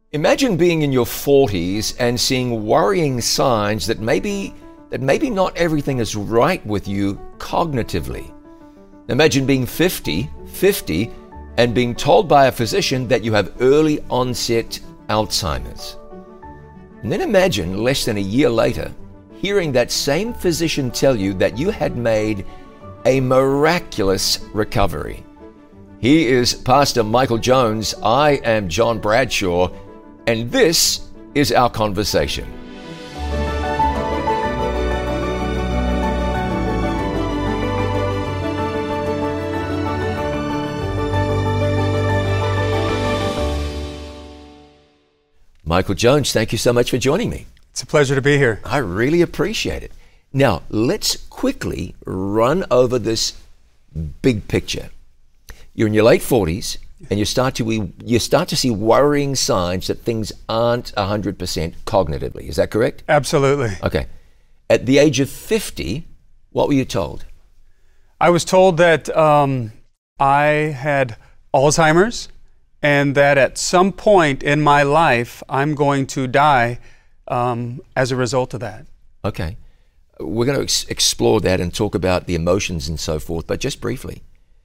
Imagine being in your 40s and seeing worrying signs that maybe not everything is right with you cognitively. Imagine being 50, and being told by a physician that you have early onset Alzheimer's. And then imagine less than a year later, hearing that same physician tell you that you had made a miraculous recovery. He is Pastor Michael Jones. I am John Bradshaw, and this is our conversation. Michael Jones, thank you so much for joining me. It's a pleasure to be here. I really appreciate it. Now, let's quickly run over this big picture. You're in your late 40s, and you start to see worrying signs that things aren't 100% cognitively. Is that correct? Absolutely. Okay. At the age of 50, what were you told? I was told that I had Alzheimer's and that at some point in my life, I'm going to die as a result of that. Okay. We're going to explore that and talk about the emotions and so forth, but just briefly.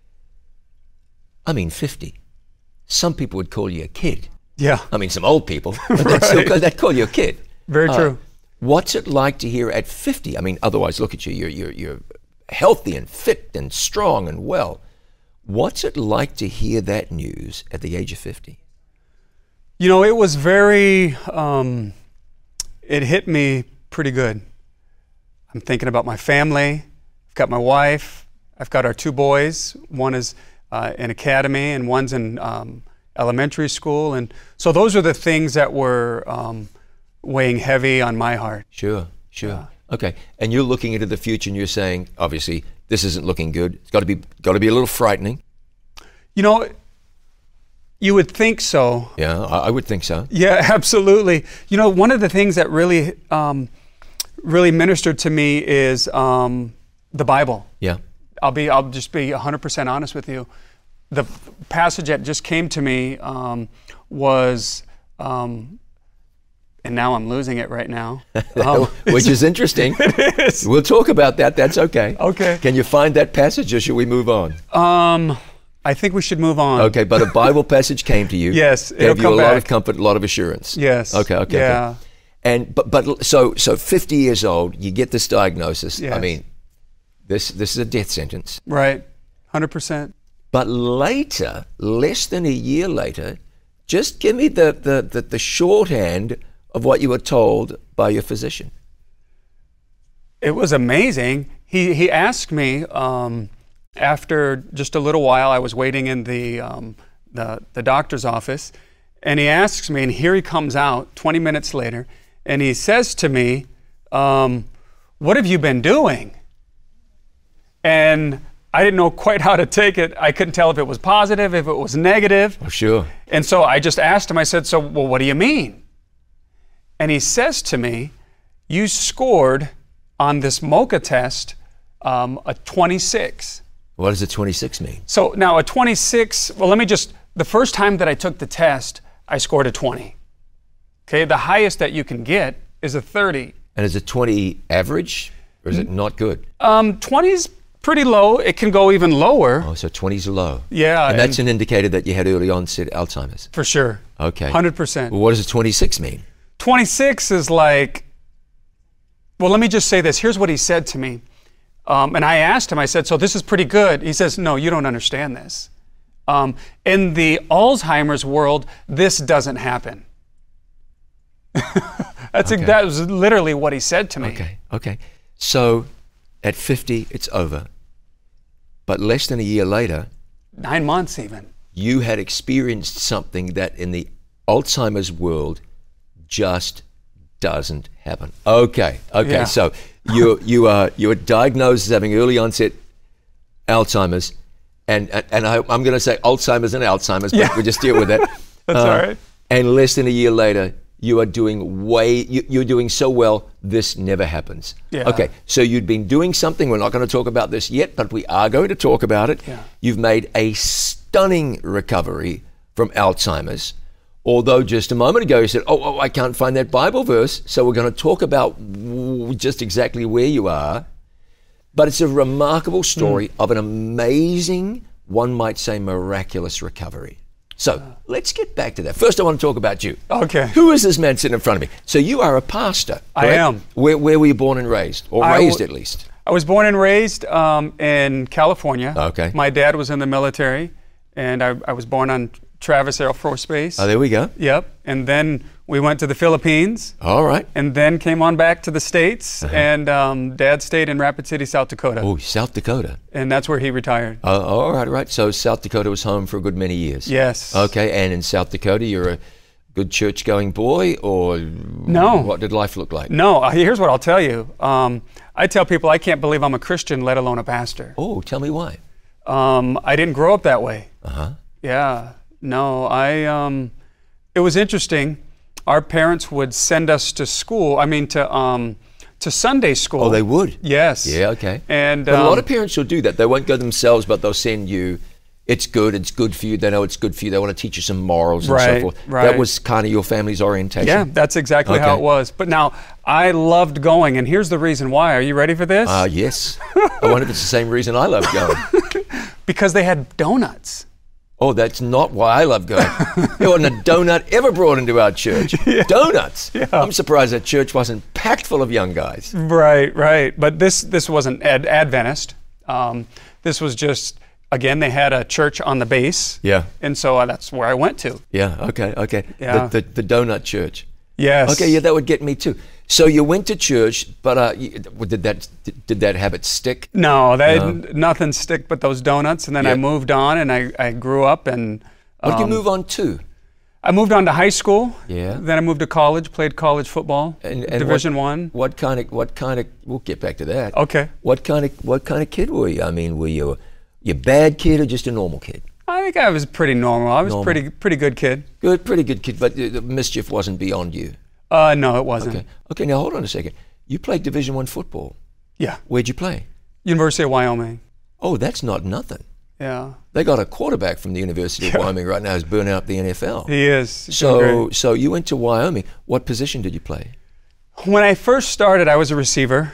50. Some people would call you a kid. Yeah. Some old people, but Right. they'd call you a kid. Very true. What's it like to hear at 50? Otherwise, look at you. You're healthy and fit and strong and well. What's it like to hear that news at the age of 50? You know, it was very, it hit me pretty good. I'm thinking about my family. I've got my wife. I've got our two boys. One is in academy and one's in elementary school. And so those are the things that were weighing heavy on my heart. Sure. Okay. And you're looking into the future and you're saying, obviously, this isn't looking good. It's got to be a little frightening. You know, you would think so. Yeah, I would think so. Yeah, absolutely. You know, one of the things that really ministered to me is the Bible. Yeah. I'll just be 100% honest with you. The passage that just came to me was, and now I'm losing it right now. Which is interesting. It is. We'll talk about that. That's okay. Okay. Can you find that passage or should we move on? I think we should move on. Okay, but a Bible passage came to you. Yes, it'll gave you come a lot back. of comfort, a lot of assurance. Yes. Okay. Yeah. Okay. And but so 50 years old, you get this diagnosis. Yes. This is a death sentence. Right. 100%. But later, less than a year later, just give me the shorthand of what you were told by your physician. It was amazing. He asked me after just a little while. I was waiting in the doctor's office, and he asks me, and here he comes out 20 minutes later, and he says to me, "What have you been doing?" And I didn't know quite how to take it. I couldn't tell if it was positive, if it was negative. Oh, sure. And so I just asked him. I said, "So, well, what do you mean?" And he says to me, "You scored on this MOCA test a 26. What does a 26 mean? So now a 26, the first time that I took the test, I scored a 20. Okay, the highest that you can get is a 30. And is a 20 average or is it not good? 20 is pretty low. It can go even lower. Oh, so 20's low. Yeah. And that's an indicator that you had early onset Alzheimer's. For sure. Okay. 100%. Well, what does a 26 mean? 26 is like, well, let me just say this. Here's what he said to me. And I asked him, I said, "So this is pretty good." He says, "No, you don't understand this. In the Alzheimer's world, this doesn't happen." That was literally what he said to me. Okay. So at 50, it's over. But less than a year later, 9 months even. You had experienced something that in the Alzheimer's world just doesn't happen. Okay. Yeah. So you were diagnosed as having early onset Alzheimer's, and I'm going to say Alzheimer's and Alzheimer's, but we'll just deal with that. That's all right. And less than a year later, you are doing you're doing so well, this never happens. Yeah. Okay, so you'd been doing something, we're not going to talk about this yet, but we are going to talk about it. Yeah. You've made a stunning recovery from Alzheimer's. Although just a moment ago you said, oh, I can't find that Bible verse. So we're going to talk about just exactly where you are. But it's a remarkable story of an amazing, one might say miraculous recovery. So let's get back to that. First, I want to talk about you. Okay. Who is this man sitting in front of me? So you are a pastor, correct? I am. Where were you born and raised? Or raised at least? I was born and raised in California. Okay. My dad was in the military, and I was born on Travis Air Force Base. Oh, there we go. Yep. And then we went to the Philippines. All right. And then came on back to the States, and Dad stayed in Rapid City, South Dakota. Oh, South Dakota. And that's where he retired. All right. So South Dakota was home for a good many years. Yes. Okay, and in South Dakota, you're a good church-going boy, or No. what did life look like? No, here's what I'll tell you. I tell people I can't believe I'm a Christian, let alone a pastor. Oh, tell me why. I didn't grow up that way. Uh-huh. Yeah. No, it was interesting. Our parents would send us to school, to Sunday school. Oh, they would? Yes. Yeah, okay. And But a lot of parents will do that. They won't go themselves, but they'll send you. It's good for you. They know it's good for you. They want to teach you some morals and so forth. Right. That was kind of your family's orientation. Yeah, that's exactly how Okay. it was. But now, I loved going, and here's the reason why. Are you ready for this? Yes. I wonder if it's the same reason I love going. Because they had donuts. Oh, that's not why I love going. There wasn't a donut ever brought into our church. Donuts. Yeah. I'm surprised that church wasn't packed full of young guys. Right. But this wasn't Adventist. This was just, again, they had a church on the base. Yeah. And so that's where I went to. Yeah, okay. Yeah. The donut church. Yes. Okay, yeah, that would get me too. So you went to church, but did that habit stick? No, nothing stick but those donuts. And then Yeah. I moved on, and I grew up, and What did you move on to? I moved on to high school. Yeah. Then I moved to college, played college football, And Division I. What kind of? We'll get back to that. Okay. What kind of kid were you? I mean, were you a bad kid or just a normal kid? I think I was pretty normal. I was Normal. pretty good kid. Pretty good kid, but the mischief wasn't beyond you. No, it wasn't. Okay. Now hold on a second. You played Division I football. Yeah. Where'd you play? University of Wyoming. Oh, that's not nothing. Yeah. They got a quarterback from the University of Wyoming right now who's burning up the NFL. He is. He's doing great. So you went to Wyoming. What position did you play? When I first started, I was a receiver.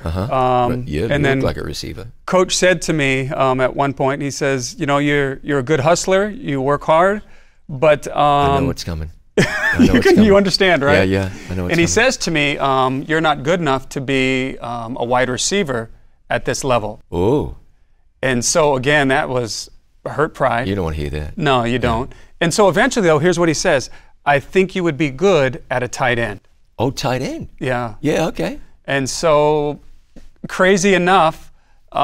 You and then look like a receiver. Coach said to me at one point, he says, you're a good hustler, you work hard, but I know what's coming. I know what's coming. you understand, right? Yeah, I know what's And he coming. says to me, you're not good enough to be a wide receiver at this level. Oh, And so again, that was hurt pride. you don't want to hear that. No, you don't. And so eventually, though, here's what he says: I think you would be good at a tight end. Oh, tight end. Yeah. Yeah, okay. And so, crazy enough,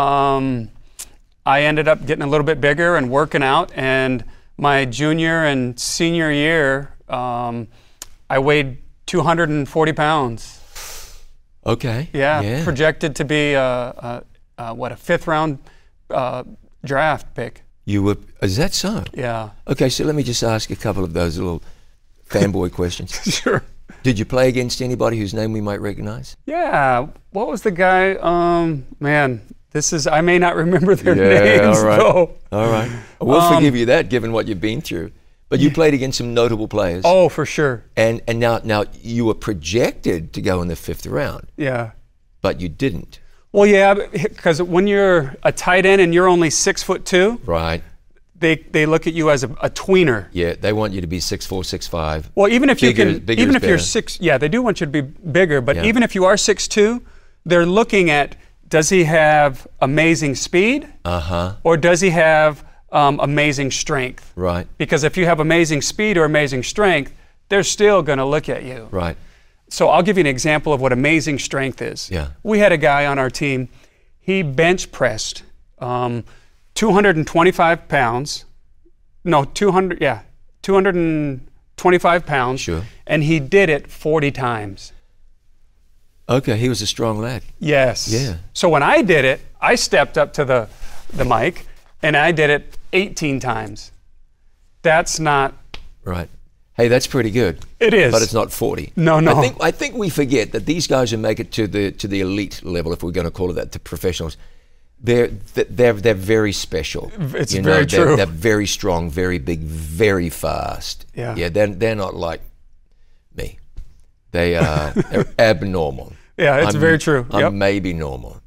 I ended up getting a little bit bigger and working out. And my junior and senior year, I weighed 240 pounds. Okay. Yeah. Projected to be a fifth round draft pick. You were. Is that so? Yeah. Okay, so let me just ask a couple of those little fanboy questions. Sure. Did you play against anybody whose name we might recognize? Yeah. What was the guy? Man, I may not remember their names, all right. though. All right. We'll forgive you that, given what you've been through. But you played against some notable players. Oh, for sure. And now you were projected to go in the fifth round, Yeah. but you didn't. Well, yeah, because when you're a tight end and you're only 6'2", Right. they look at you as a tweener. Yeah, they want you to be 6'4", 6'5". Well, even if Bigger- you can, bigger even is if you're better. 6, yeah, they do want you to be bigger. But Yeah. even if you are 6'2", they're looking at, does he have amazing speed, or does he have amazing strength? Right. Because if you have amazing speed or amazing strength, they're still going to look at you. Right. So I'll give you an example of what amazing strength is. Yeah. We had a guy on our team. He bench pressed 225 pounds. No, 225 pounds. Sure. And he did it 40 times. Okay, he was a strong lad. Yes. Yeah. So when I did it, I stepped up to the mic and I did it 18 times. That's not. Right. Hey, that's pretty good. It is. But it's not 40. No. I think we forget that these guys who make it to the elite level, if we're going to call it that, the professionals, They're very special. It's very true. They're very strong, very big, very fast. Yeah. They're not like me. They're abnormal. Yeah, it's very true. I'm maybe normal.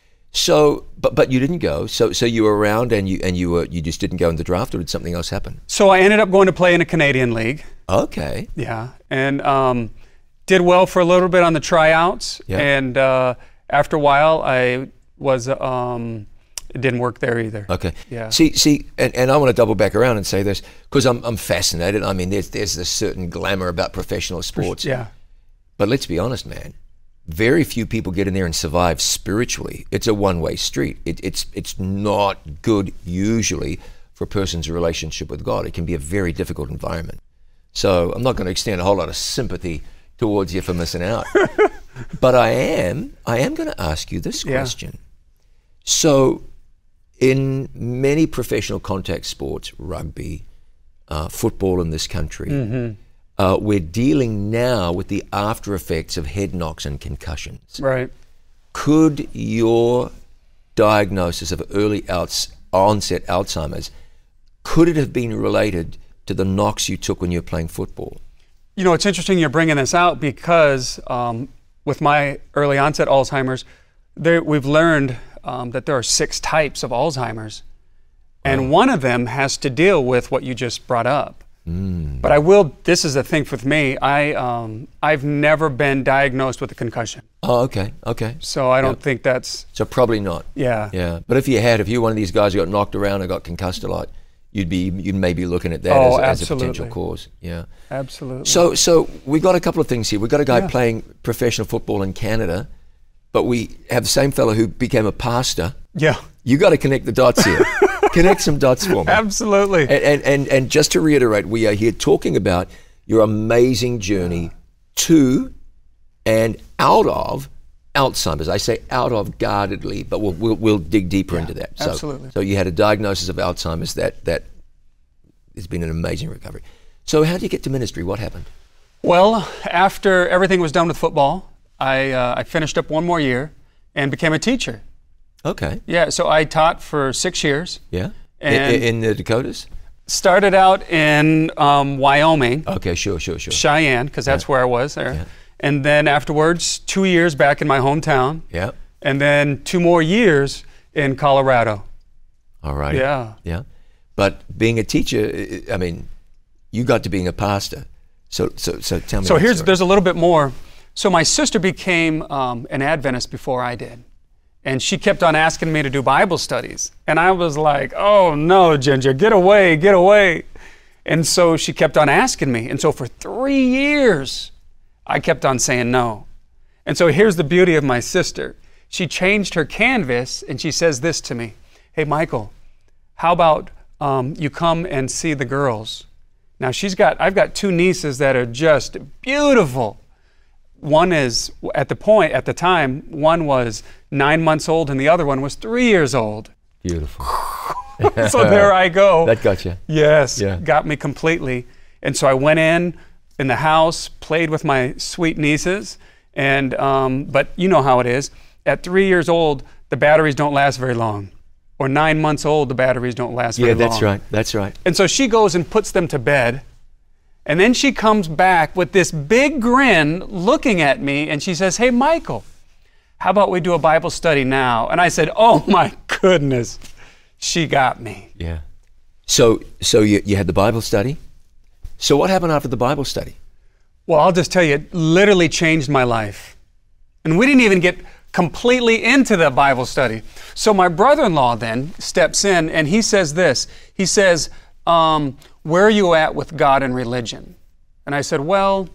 So, but you didn't go. So you were around, and you just didn't go in the draft, or did something else happen? So I ended up going to play in a Canadian league. Okay. Yeah, and did well for a little bit on the tryouts, and after a while, I was it didn't work there either. Okay. Yeah. See, and I want to double back around and say this because I'm fascinated. I mean, there's this certain glamour about professional sports. Yeah. But let's be honest, man. Very few people get in there and survive spiritually. It's a one-way street. It's not good usually for a person's relationship with God. It can be a very difficult environment. So I'm not going to extend a whole lot of sympathy towards you for missing out. But I am going to ask you this question. So in many professional contact sports, rugby, football in this country, we're dealing now with the after effects of head knocks and concussions. Right. Could your diagnosis of early onset Alzheimer's, could it have been related to the knocks you took when you were playing football? You know, it's interesting you're bringing this out because with my early onset Alzheimer's, we've learned that there are 6 types of Alzheimer's, and one of them has to deal with what you just brought up. But this is the thing with me, I've never been diagnosed with a concussion. Oh, okay. So I don't think that's... So probably not. Yeah. But if you were one of these guys who got knocked around and got concussed a lot, you'd maybe looking at that as a potential cause. Yeah. Absolutely. So we got a couple of things here. We got a guy playing professional football in Canada, but we have the same fellow who became a pastor. Yeah. You got to connect the dots here. Connect some dots for me. Absolutely. And just to reiterate, we are here talking about your amazing journey to and out of Alzheimer's. I say out of guardedly, but we'll dig deeper into that. So, absolutely. So you had a diagnosis of Alzheimer's that has been an amazing recovery. So how did you get to ministry? What happened? Well, after everything was done with football, I finished up one more year and became a teacher. Okay. Yeah, so I taught for 6 years. Yeah. And in the Dakotas? Started out in Wyoming. Okay, sure. Cheyenne, because that's where I was there. Yeah. And then afterwards, 2 years back in my hometown. Yeah. And then 2 more years in Colorado. All right. Yeah. But being a teacher, I mean, you got to being a pastor. So tell me. So there's a little bit more. So my sister became an Adventist before I did. And she kept on asking me to do Bible studies. And I was like, oh no, Ginger, get away. And so she kept on asking me. And so for 3 years, I kept on saying no. And so here's the beauty of my sister. She changed her canvas and she says this to me. Hey, Michael, how about you come and see the girls? Now I've got 2 nieces that are just beautiful. One is, at the time, one was 9 months old and the other one was 3 years old. Beautiful. So there I go. That got you. Yes, Yeah. Got me completely. And so I went in the house, played with my sweet nieces, and but you know how it is. At 3 years old, the batteries don't last very long. Or 9 months old, the batteries don't last very long. Yeah, that's right. And so she goes and puts them to bed. And then she comes back with this big grin looking at me and she says, hey, Michael, how about we do a Bible study now? And I said, oh my goodness, she got me. Yeah. So you had the Bible study. So what happened after the Bible study? Well, I'll just tell you, it literally changed my life. And we didn't even get completely into the Bible study. So my brother-in-law then steps in and he says this. He says, where are you at with God and religion? And I said, well,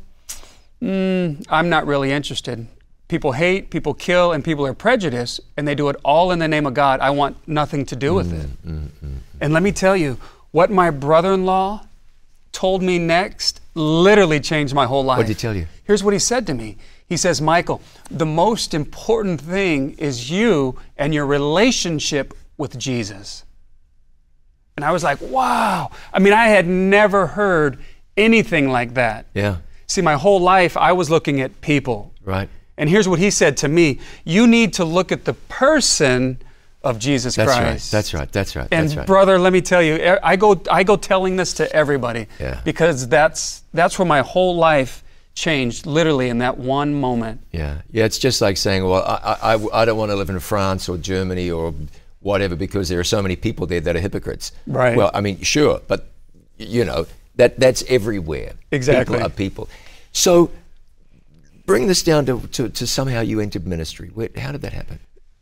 I'm not really interested. People hate, people kill, and people are prejudiced, and they do it all in the name of God. I want nothing to do with it. And let me tell you, what my brother-in-law told me next literally changed my whole life. What did he tell you? Here's what he said to me. He says, Michael, the most important thing is you and your relationship with Jesus. And I was like, wow. I mean, I had never heard anything like that. Yeah. See, my whole life, I was looking at people. Right. And here's what he said to me. You need to look at the person of Jesus That's Christ. right. That's right. And That's right. brother, let me tell you, I go telling this to everybody Yeah. because that's where my whole life changed, literally in that one moment. Yeah. It's just like saying, well, I don't want to live in France or Germany or whatever because there are so many people there that are hypocrites. Right. Well, I mean, sure, but that's everywhere. Exactly. People are people. So bring this down to somehow you entered ministry. How did that happen?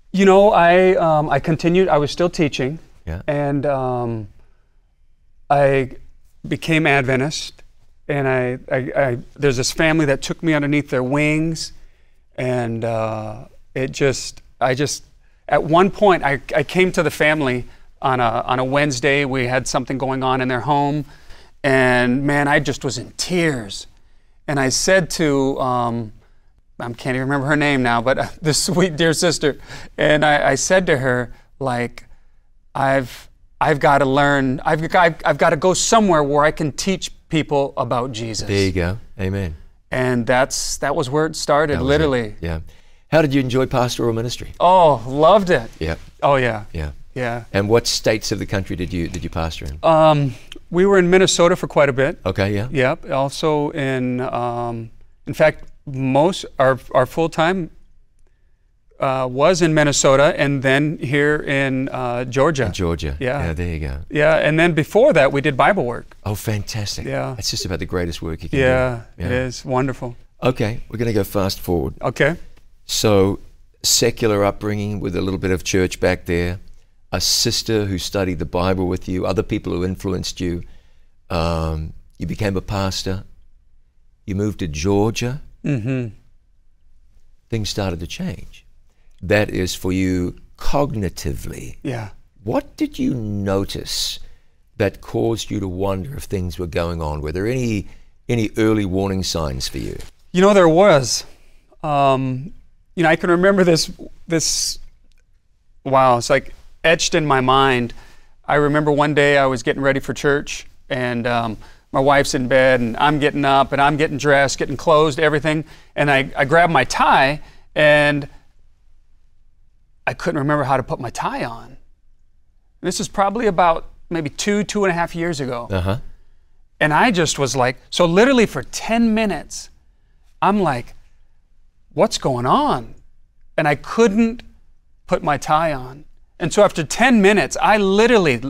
I continued. I was still teaching. Yeah. And I became Adventist. And I there's this family that took me underneath their wings, and at one point I came to the family on a Wednesday. We had something going on in their home, and man, I just was in tears. And I said to I can't even remember her name now, but this sweet dear sister, and I said to her, like, I've got to learn. I've got to go somewhere where I can teach people about Jesus. There you go. Amen. And that was where it started, literally. Yeah. How did you enjoy pastoral ministry? Oh, loved it. Yeah. Oh, yeah. Yeah. Yeah. And what states of the country did you pastor in? We were in Minnesota for quite a bit. Okay. Yeah. Yep. Also in fact, our full time was in Minnesota, and then here in Georgia. In Georgia. Yeah. Yeah. There you go. Yeah. And then before that, we did Bible work. Oh, fantastic. Yeah. It's just about the greatest work you can Yeah, do. it is wonderful. Okay, we're going to go fast forward. Okay. So, secular upbringing with a little bit of church back there, a sister who studied the Bible with you, other people who influenced you. You became a pastor. You moved to Georgia. Mm-hmm. Things started to change. That is for you cognitively. Yeah. What did you notice that caused you to wonder if things were going on? Were there any early warning signs for you? There was. I can remember this. Wow, it's like etched in my mind. I remember one day I was getting ready for church, and my wife's in bed, and I'm getting up, and I'm getting dressed, getting clothed, everything, and I grabbed my tie, and I couldn't remember how to put my tie on. This is probably about maybe 2.5 years ago. Uh-huh. And I just was like, so literally for 10 minutes, I'm like, what's going on? And I couldn't put my tie on. And so after 10 minutes, I literally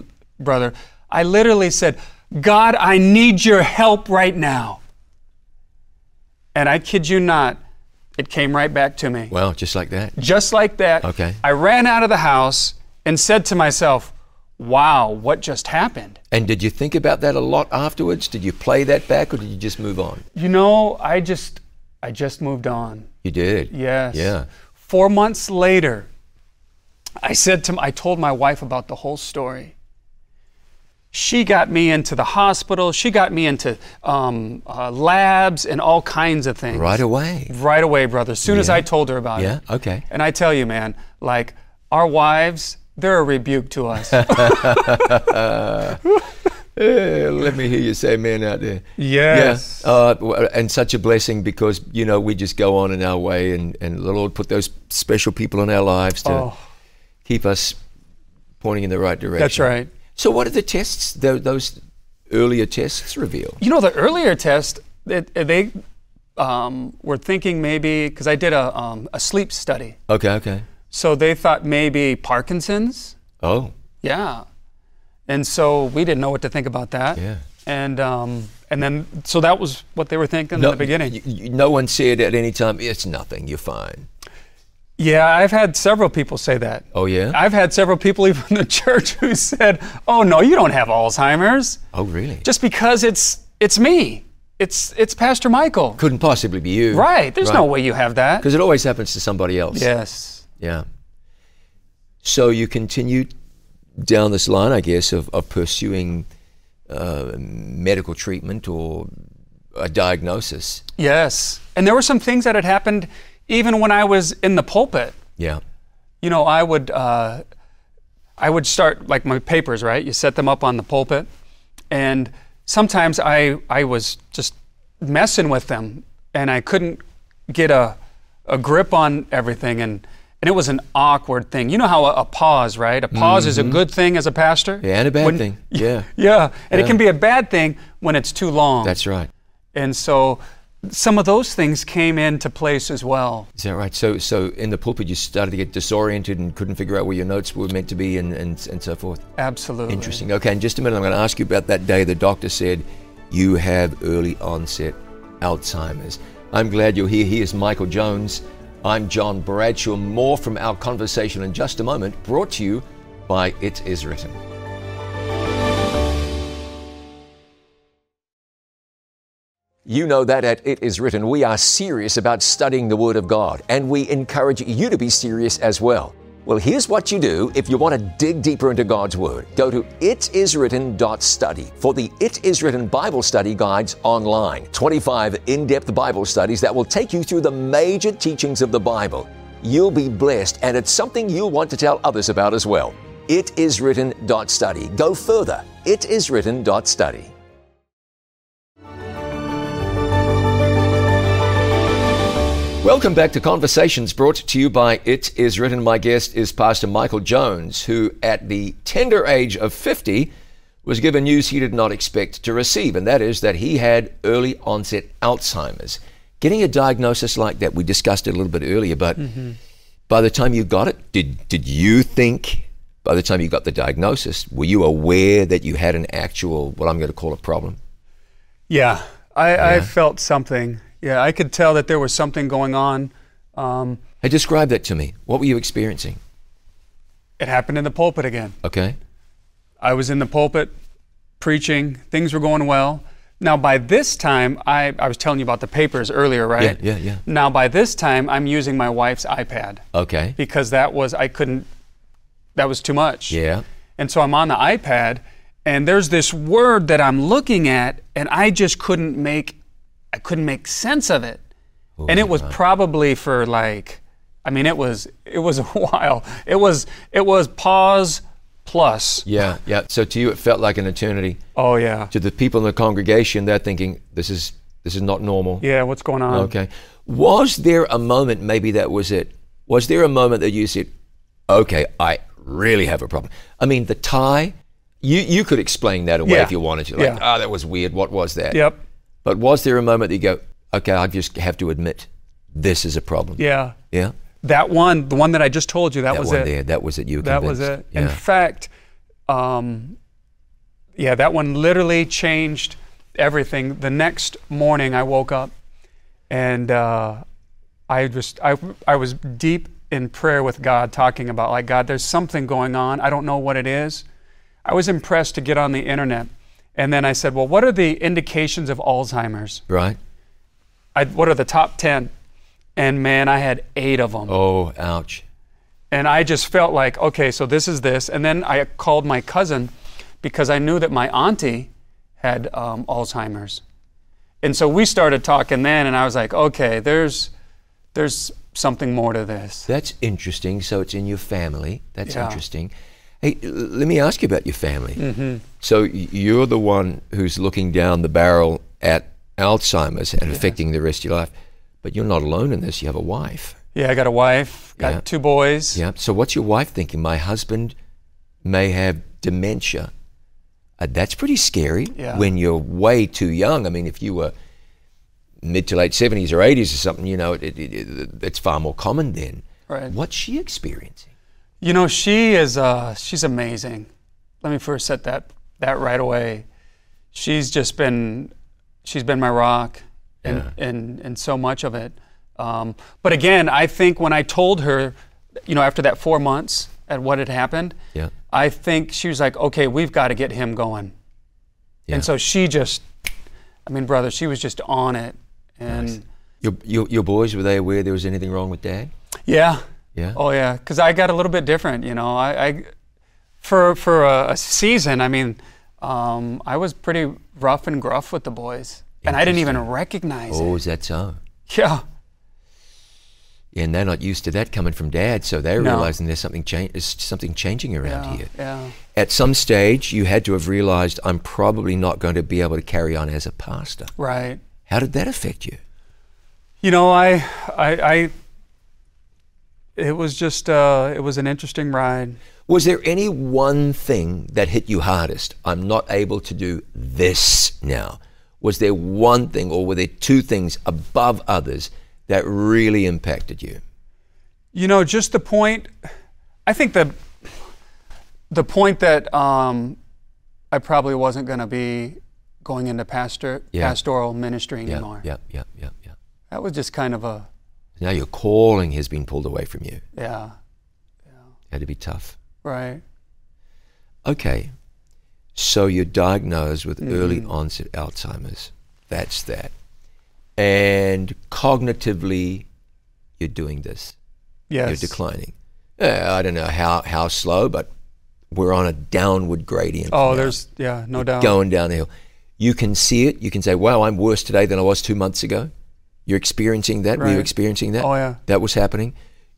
said, God, I need your help right now. And I kid you not, it came right back to me. Well, just like that? Just like that. Okay. I ran out of the house and said to myself, wow, what just happened? And did you think about that a lot afterwards? Did you play that back, or did you just move on? I just moved on. You did? Yes. Yeah. 4 months later, I told my wife about the whole story. She got me into the hospital. She got me into labs and all kinds of things. Right away? Right away, brother. As soon as I told her about it. Yeah, okay. And I tell you, man, like, our wives, they're a rebuke to us. Let me hear you say amen out there. Yes. Yeah. And such a blessing because, we just go on in our way and the Lord put those special people in our lives to keep us pointing in the right direction. That's right. So what did the tests, those earlier tests reveal? The earlier test, they were thinking maybe, because I did a sleep study. Okay. So they thought maybe Parkinson's. Oh. Yeah. And so we didn't know what to think about that. Yeah. And then, so that was what they were thinking in the beginning. No one said at any time, it's nothing, you're fine. Yeah, I've had several people say that. Oh, yeah? I've had several people even in the church who said, oh, no, you don't have Alzheimer's. Oh, really? Just because it's me. It's Pastor Michael. Couldn't possibly be you. Right. There's no way you have that. Because it always happens to somebody else. Yes. Yeah. So you continued down this line, I guess, of pursuing medical treatment or a diagnosis. Yes. And there were some things that had happened even when I was in the pulpit. Yeah. I would start, like, my papers, right? You set them up on the pulpit. And sometimes I was just messing with them, and I couldn't get a grip on everything. And it was an awkward thing. You know how a pause, right? A pause is a good thing as a pastor. Yeah, and a bad thing. Yeah. Yeah, and it can be a bad thing when it's too long. That's right. And so some of those things came into place as well. Is that right? So in the pulpit you started to get disoriented and couldn't figure out where your notes were meant to be and so forth? Absolutely. Interesting. Okay, in just a minute I'm going to ask you about that day the doctor said you have early onset Alzheimer's. I'm glad you're here. He is Michael Jones. I'm John Bradshaw. More from our conversation in just a moment, brought to you by It Is Written. You know that at It Is Written, we are serious about studying the Word of God, and we encourage you to be serious as well. Well, here's what you do if you want to dig deeper into God's Word. Go to itiswritten.study for the It Is Written Bible Study Guides online. 25 in-depth Bible studies that will take you through the major teachings of the Bible. You'll be blessed, and it's something you'll want to tell others about as well. Itiswritten.study. Go further. Itiswritten.study. Welcome back to Conversations, brought to you by It Is Written. My guest is Pastor Michael Jones, who at the tender age of 50 was given news he did not expect to receive, and that is that he had early onset Alzheimer's. Getting a diagnosis like that, we discussed it a little bit earlier, but by the time you got it, did you think, by the time you got the diagnosis, were you aware that you had an actual, what I'm going to call a problem? Yeah, I felt something. Yeah, I could tell that there was something going on. Hey, describe that to me. What were you experiencing? It happened in the pulpit again. Okay. I was in the pulpit preaching. Things were going well. Now, by this time, I was telling you about the papers earlier, right? Yeah. Now, by this time, I'm using my wife's iPad. Okay. Because that was too much. Yeah. And so I'm on the iPad, and there's this word that I'm looking at, and I just couldn't make sense of it. And it was probably for it was a while. It was pause plus. Yeah. So to you, it felt like an eternity. Oh yeah. To the people in the congregation, they're thinking, this is not normal. Yeah, what's going on? Okay. Was there a moment, maybe that was it, was there a moment that you said, okay, I really have a problem? I mean, the tie, you could explain that away if you wanted to. That was weird. What was that? Yep. But was there a moment that you go, okay, I just have to admit, this is a problem? Yeah. Yeah? That one, the one that I just told you, that was it. That was it. You were That convinced. was it. Yeah. In fact, that one literally changed everything. The next morning I woke up and I was deep in prayer with God, talking about God, there's something going on. I don't know what it is. I was impressed to get on the internet. And then I said, well, what are the indications of Alzheimer's? Right. What are the top 10? And man, I had 8 of them. Oh, ouch. And I just felt like, okay, so this is this. And then I called my cousin because I knew that my auntie had Alzheimer's. And so we started talking then, and I was like, okay, there's something more to this. That's interesting. So it's in your family. That's Yeah. interesting. Hey, let me ask you about your family. Mm-hmm. So you're the one who's looking down the barrel at Alzheimer's and affecting the rest of your life. But you're not alone in this. You have a wife. Yeah, I got a wife, got 2 boys. Yeah. So what's your wife thinking? My husband may have dementia. That's pretty scary when you're way too young. I mean, if you were mid to late 70s or 80s or something, it's far more common then. Right. What's she experiencing? She's amazing. Let me first set that right away. She's been my rock and so much of it. But again, I think when I told her, after that 4 months at what had happened, I think she was like, okay, we've got to get him going. Yeah. And so she brother, she was just on it. And nice. Your boys, were they aware there was anything wrong with Dad? Yeah. Yeah. Oh yeah, because I got a little bit different. I for a season. I was pretty rough and gruff with the boys, and I didn't even recognize it. Oh, is that so? Yeah. And they're not used to that coming from Dad, so they're realizing there's something changing around here. Yeah. At some stage, you had to have realized, I'm probably not going to be able to carry on as a pastor. Right. How did that affect you? It was just, it was an interesting ride. Was there any one thing that hit you hardest? I'm not able to do this now. Was there one thing, or were there two things above others that really impacted you? You know, just the point, I think the point that I probably wasn't going to be going into pastoral ministry anymore. Yeah. That was just kind of a... Now your calling has been pulled away from you. Yeah. Had to be tough. Right. Okay, so you're diagnosed with early onset Alzheimer's. That's that. And cognitively, you're doing this. Yes. You're declining. I don't know how slow, but we're on a downward gradient. Oh, now. No doubt. Going down the hill. You can see it. You can say, wow, I'm worse today than I was 2 months ago. You're experiencing that. Right. Were you experiencing that? Oh, yeah. That was happening.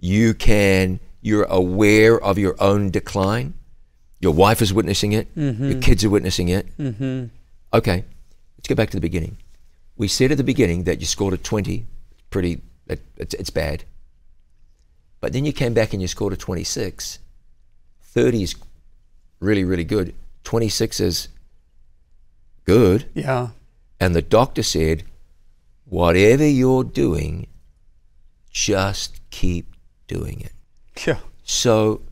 You're aware of your own decline. Your wife is witnessing it. Your kids are witnessing it. Okay, let's go back to the beginning. We said at the beginning that you scored a 20. It's bad. But then you came back and you scored a 26. 30 is really, really good. 26 is good. Yeah. And the doctor said, whatever you're doing, just keep doing it. Yeah. So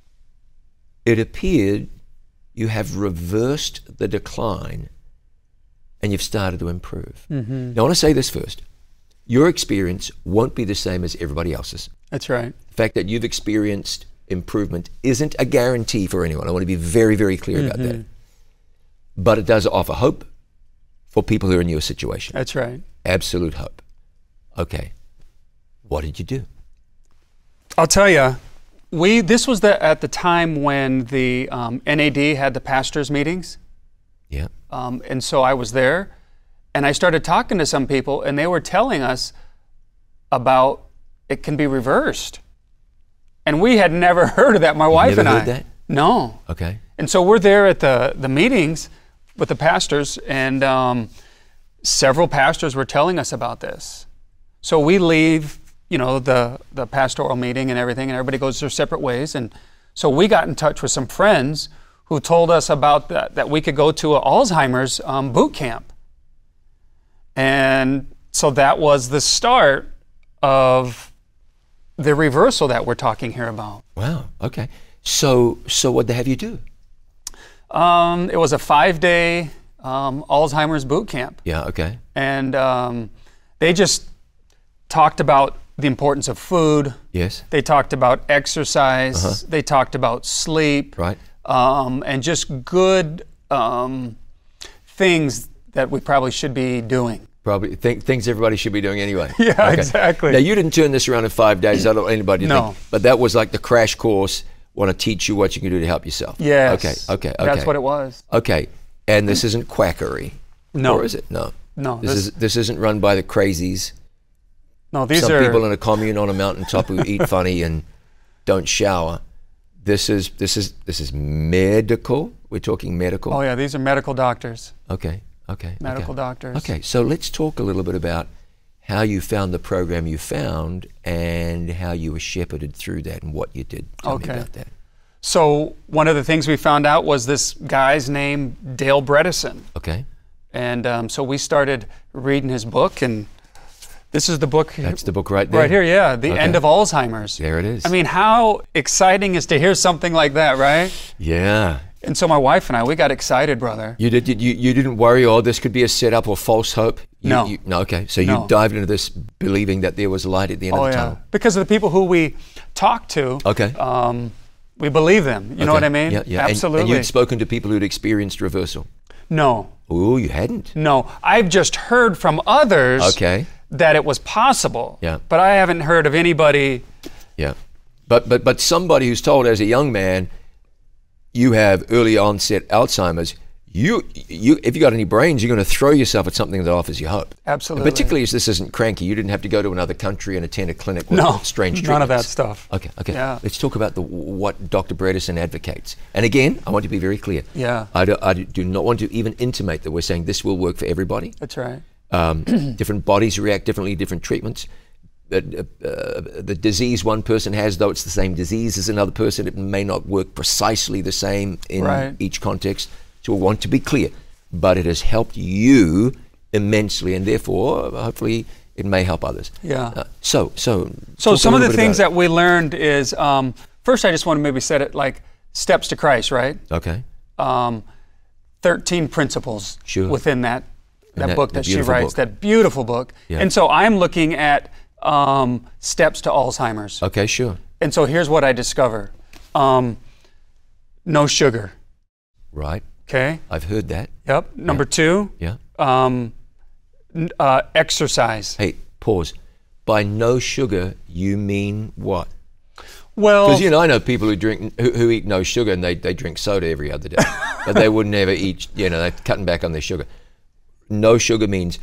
it appeared you have reversed the decline and you've started to improve. Now, I want to say this first. Your experience won't be the same as everybody else's. That's right. The fact that you've experienced improvement isn't a guarantee for anyone. I want to be very, very clear about that. But it does offer hope for people who are in your situation. That's right. Absolute hope. Okay. What did you do? I'll tell you, this was at the time when the NAD had the pastors' meetings. Yeah. And so I was there, and I started talking to some people, and they were telling us about it can be reversed. And we had never heard of that, my wife never and I. heard that? No. Okay. And so we're there at the meetings with the pastors, and several pastors were telling us about this. So we leave, the pastoral meeting and everything, and everybody goes their separate ways. And so we got in touch with some friends who told us about that we could go to an Alzheimer's boot camp. And so that was the start of the reversal that we're talking here about. Wow. Okay. So what they have you do? It was a 5-day Alzheimer's boot camp. Yeah. Okay. And they just talked about the importance of food. Yes. They talked about exercise. They talked about sleep. Right. And just good things that we probably should be doing. Probably things everybody should be doing anyway. Yeah, okay. Exactly. Now, you didn't turn this around in 5 days. I don't want anybody to think. But that was like the crash course, want to teach you what you can do to help yourself. Yes. Okay. That's what it was. Okay. And this isn't quackery. No. Or is it? No. No. This isn't run by the crazies. No, these Some are people in a commune on a mountaintop who eat funny and don't shower. This is medical. We're talking medical. Oh yeah, these are medical doctors. Okay. Medical doctors. Okay, so let's talk a little bit about how you found the program you found and how you were shepherded through that and what you did. Tell me about that. So one of the things we found out was this guy's name, Dale Bredesen. Okay. And so we started reading his book, and this is the book. That's the book right there. Right here, yeah. The End of Alzheimer's. There it is. I mean, how exciting is to hear something like that, right? Yeah. And so my wife and I, we got excited, brother. You didn't worry, this could be a setup or false hope? No. No, okay. So you dived into this believing that there was light at the end of the tunnel. Because of the people who we talked to. Okay. We believe them. You know what I mean? Yeah. Absolutely. And you'd spoken to people who'd experienced reversal? No. Oh, you hadn't? No. I've just heard from others that it was possible. Yeah. But I haven't heard of anybody. Yeah. But somebody who's told as a young man, you have early onset Alzheimer's, you if you got any brains, you're going to throw yourself at something that offers you hope. Absolutely. And particularly as this isn't cranky. You didn't have to go to another country and attend a clinic with strange treatments. None of that stuff. Okay. Yeah. Let's talk about what Dr. Bredesen advocates. And again, I want to be very clear. Yeah. I do not want to even intimate that we're saying this will work for everybody. That's right. Different bodies react differently to different treatments. the disease one person has, though it's the same disease as another person, it may not work precisely the same in Right. each context. So we want to be clear. But it has helped you immensely, and therefore, hopefully, it may help others. Yeah. So some of the things that we learned is, first I just want to maybe set it like steps to Christ, right? Okay. 13 principles Sure. within that book that she beautiful writes, book. that beautiful book. Yeah. And so I'm looking at steps to Alzheimer's. Okay, sure. And so here's what I discover. No sugar, Right. okay? I've heard that. Yep. Number 2, Yeah. exercise. Hey, pause. By no sugar, you mean what? Well, Because I know people who eat no sugar, and they drink soda every other day, but they would never eat. They're cutting back on their sugar. No sugar means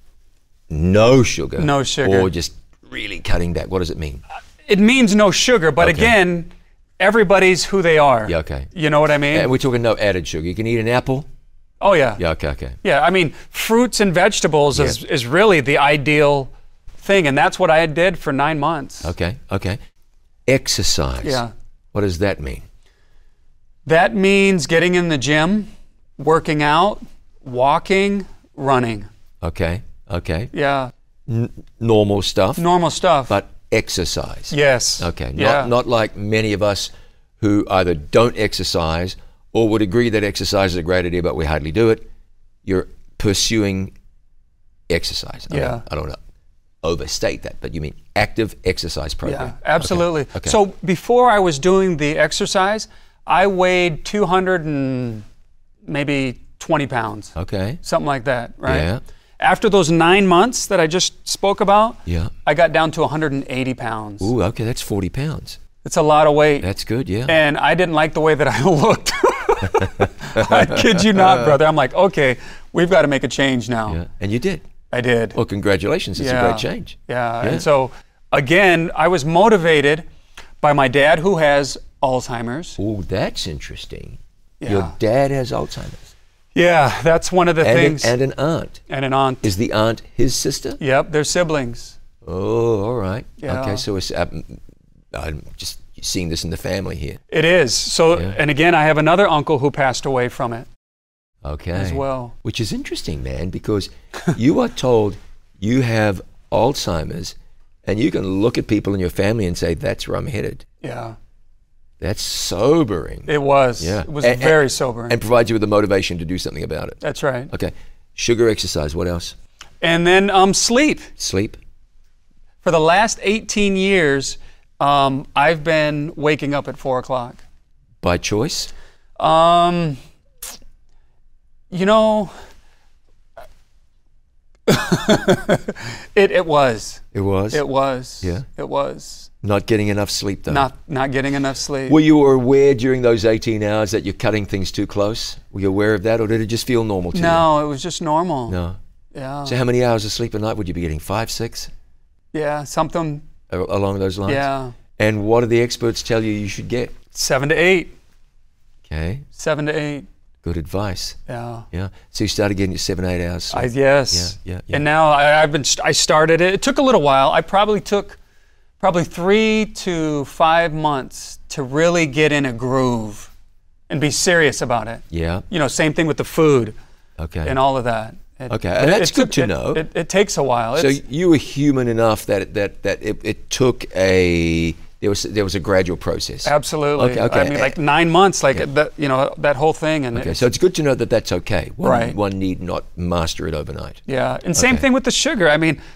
no sugar. No sugar. Or just really cutting back. What does it mean? it means no sugar, but Okay. again, everybody's who they are. Yeah, okay. You know what I mean? And we're talking no added sugar. You can eat an apple. Oh yeah. Yeah, okay. Yeah, I mean, fruits and vegetables is really the ideal thing, and that's what I did for 9 months. Okay. Exercise. Yeah. What does that mean? That means getting in the gym, working out, walking, running. Okay. Yeah, Normal stuff, normal stuff. but exercise. Yes. Okay. Yeah. Not like many of us who either don't exercise or would agree that exercise is a great idea, but we hardly do it. You're pursuing exercise. Yeah. I don't want to overstate that, but you mean active exercise program. Yeah, absolutely. Okay. So before I was doing the exercise, I weighed 200 and maybe 20 pounds, Okay. something like that, right? Yeah. After those 9 months that I just spoke about, Yeah. I got down to 180 pounds. Ooh, okay, that's 40 pounds. It's a lot of weight. That's good, yeah. And I didn't like the way that I looked. I kid you not, brother. I'm like, okay, we've got to make a change now. Yeah. And you did. I did. Well, congratulations. It's a great change. Yeah. And so, again, I was motivated by my dad who has Alzheimer's. Ooh, that's interesting. Yeah. Your dad has Alzheimer's. Yeah, that's one of the things. And an aunt. And an aunt. Is the aunt his sister? Yep, they're siblings. Oh, all right. Yeah. Okay, so it's, I'm just seeing this in the family here. It is. So, Yeah. and again, I have another uncle who passed away from it Okay. as well. Which is interesting, man, because you are told you have Alzheimer's, and you can look at people in your family and say, that's where I'm headed. Yeah, That's sobering. it was. Yeah. It was And- very sobering. And provides you with the motivation to do something about it. That's right. Okay. Sugar, exercise, what else? And then sleep. Sleep? For the last 18 years, I've been waking up at 4 o'clock. By choice? You know, it was. It was? It was. Yeah. It was. Not getting enough sleep, though. Not getting enough sleep. Were you aware during those 18 hours that you're cutting things too close? Were you aware of that, or did it just feel normal to you? No, it was just normal. No. Yeah. So how many hours of sleep a night would you be getting? 5, 6? Yeah, something. Along those lines? Yeah. And what do the experts tell you should get? 7 to 8. Okay. 7 to 8. Good advice. Yeah. Yeah. So you started getting your 7, 8 hours sleep. Yes. Yeah. And now I started it. It took a little while. I probably took 3 to 5 months to really get in a groove and be serious about it. Yeah. You know, same thing with the food Okay. and all of that. Okay, and that's good to know. It takes a while. So you were human enough that it took there was a gradual process. Absolutely. Okay. I mean, like 9 months, that whole thing. And Okay, so it's good to know that that's okay. Right. One need not master it overnight. yeah, and same Okay. thing with the sugar. I mean,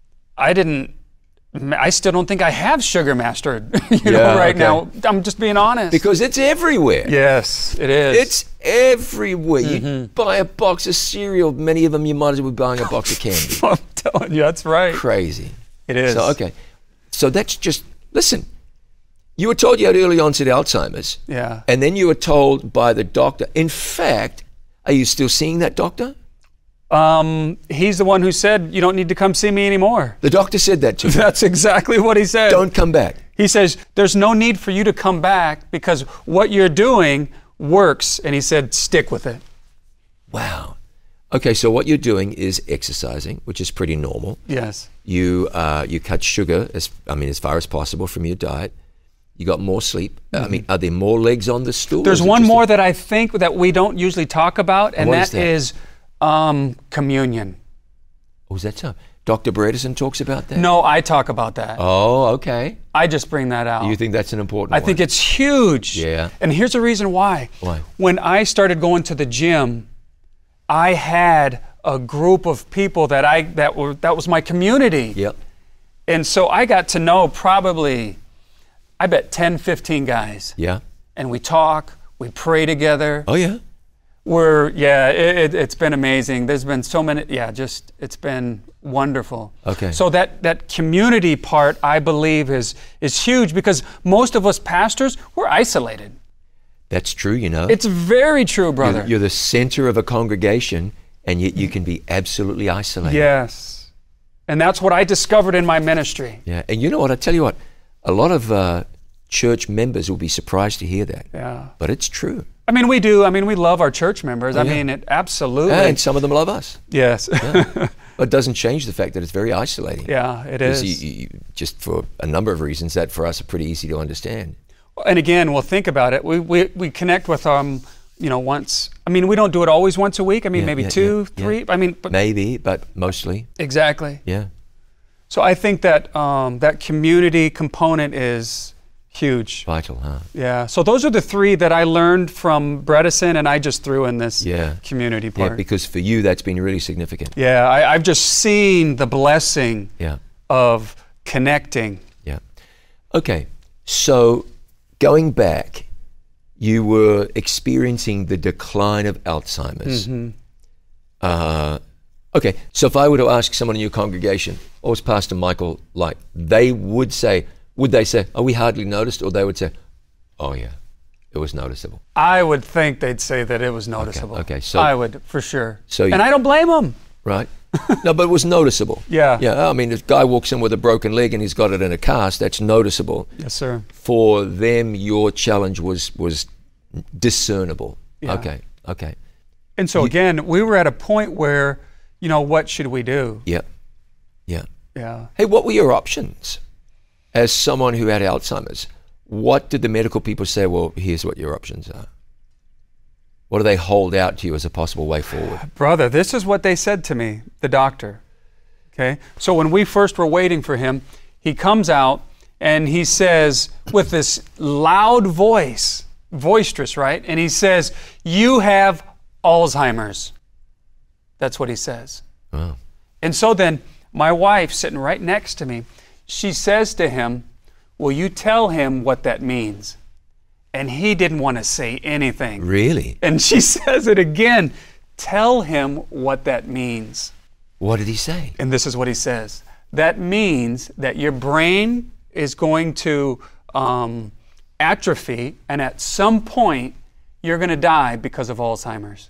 I still don't think I have sugar mastered. Right okay. now. I'm just being honest. Because it's everywhere. yes, it is. It's everywhere. You buy a box of cereal, many of them you might as well be buying a box of candy. I'm telling you, that's right. Crazy. It is. So, okay. So that's just, listen, you were told you had early onset Alzheimer's. Yeah. And then you were told by the doctor. In fact, are you still seeing that doctor? He's the one who said, you don't need to come see me anymore. The doctor said that to you. That's exactly what he said. Don't come back. He says, there's no need for you to come back because what you're doing works. And he said, stick with it. Wow. Okay, so what you're doing is exercising, which is pretty normal. Yes. You cut sugar as far as possible from your diet. You got more sleep. Are there more legs on the stool? There's one more that I think that we don't usually talk about, and that is communion. Oh, is that so? Dr. Bredesen talks about that? No, I talk about that. Oh, okay. I just bring that out. You think that's an important one? I think it's huge. Yeah. And here's the reason why. Why? When I started going to the gym, I had a group of people that was my community. Yep. And so I got to know probably, I bet 10, 15 guys. Yeah. And we talk, we pray together. Oh, yeah. It's been amazing. There's been so many, it's been wonderful. Okay. So that community part, I believe, is huge, because most of us pastors, we're isolated. That's true, you know. It's very true, brother. You're the center of a congregation, and yet you can be absolutely isolated. Yes. And that's what I discovered in my ministry. Yeah. And you know what? I tell you what, a lot of church members will be surprised to hear that. Yeah. But it's true. I mean, we do. I mean, we love our church members. Oh, I yeah. mean, it absolutely. And some of them love us. Yes. Yeah. But it doesn't change the fact that it's very isolating. Yeah, it is. Just for a number of reasons that for us are pretty easy to understand. And again, we'll think about it. We connect with once. I mean, we don't do it always once a week. I mean, maybe two, three. I mean, maybe, but mostly. Exactly. Yeah. So I think that that community component is huge. Vital, huh? Yeah. So those are the three that I learned from Bredesen, and I just threw in this community part. Yeah, because for you, that's been really significant. Yeah, I've just seen the blessing of connecting. Yeah. Okay. So going back, you were experiencing the decline of Alzheimer's. Mm-hmm. Okay. So if I were to ask someone in your congregation, what was Pastor Michael like? Would they say, oh, we hardly noticed? Or they would say, oh, yeah, it was noticeable. I would think they'd say that it was noticeable. Okay. So I would, for sure. And I don't blame them. Right. No, but it was noticeable. Yeah. Yeah. I mean, if a guy walks in with a broken leg and he's got it in a cast, that's noticeable. Yes, sir. For them, your challenge was discernible. Yeah. Okay. And so again, we were at a point where, what should we do? Yeah. Yeah. Hey, what were your options? As someone who had Alzheimer's, what did the medical people say? Well, here's what your options are. What do they hold out to you as a possible way forward? Brother, this is what they said to me, the doctor. Okay? So when we first were waiting for him, he comes out and he says, with this loud voice, boisterous, right? And he says, you have Alzheimer's. That's what he says. Wow. And so then my wife, sitting right next to me, she says to him, will you tell him what that means? And he didn't want to say anything. Really? And she says it again, tell him what that means. What did he say? And this is what he says. That means that your brain is going to atrophy, and at some point, you're going to die because of Alzheimer's.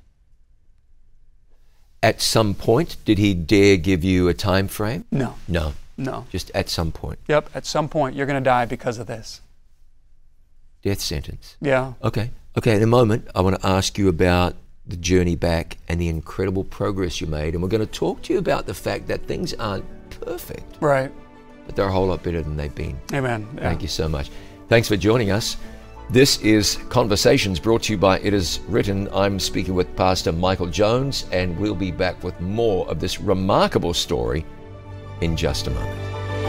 At some point, did he dare give you a time frame? No. No. Just at some point. Yep, at some point, you're going to die because of this. Death sentence. Yeah. Okay, in a moment, I want to ask you about the journey back and the incredible progress you made. And we're going to talk to you about the fact that things aren't perfect. Right. But they're a whole lot better than they've been. Amen. Yeah. Thank you so much. Thanks for joining us. This is Conversations, brought to you by It Is Written. I'm speaking with Pastor Michael Jones, and we'll be back with more of this remarkable story in just a moment.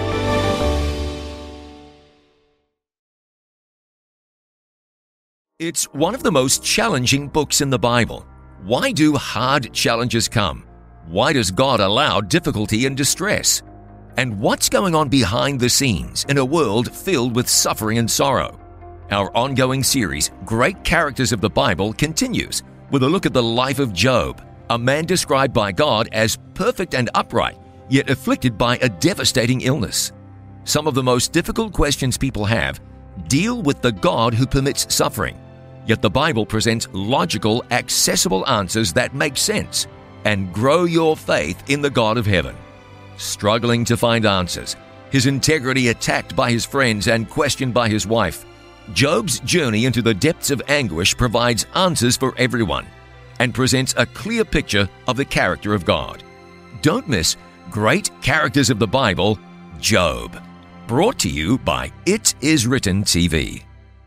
It's one of the most challenging books in the Bible. Why do hard challenges come? Why does God allow difficulty and distress? And what's going on behind the scenes in a world filled with suffering and sorrow? Our ongoing series, Great Characters of the Bible, continues with a look at the life of Job, a man described by God as perfect and upright, yet afflicted by a devastating illness. Some of the most difficult questions people have deal with the God who permits suffering, yet the Bible presents logical, accessible answers that make sense and grow your faith in the God of heaven. Struggling to find answers, his integrity attacked by his friends and questioned by his wife, Job's journey into the depths of anguish provides answers for everyone. and presents a clear picture of the character of God. Don't miss Great Characters of the Bible, Job. Brought to you by It Is Written TV.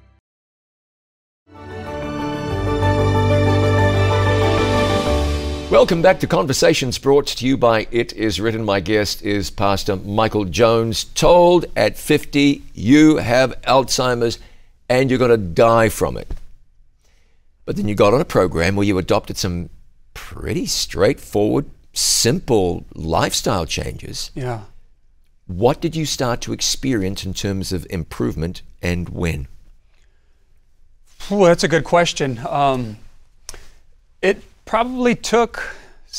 Welcome back to Conversations, brought to you by It Is Written. My guest is Pastor Michael Jones. Told at 50 you have Alzheimer's and you're going to die from it. But then you got on a program where you adopted some pretty straightforward, simple lifestyle changes. Yeah. What did you start to experience in terms of improvement, and when? Well, that's a good question. It probably took